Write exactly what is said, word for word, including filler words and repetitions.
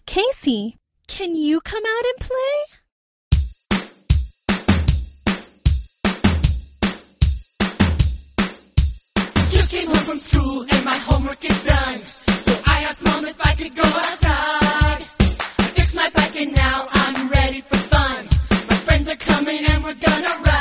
Casey, can you come out and play? Just came home from school and my homework is done. So I asked Mom if I could go outside. I fixed my bike and now I'm ready for fun. My friends are coming and we're gonna ride.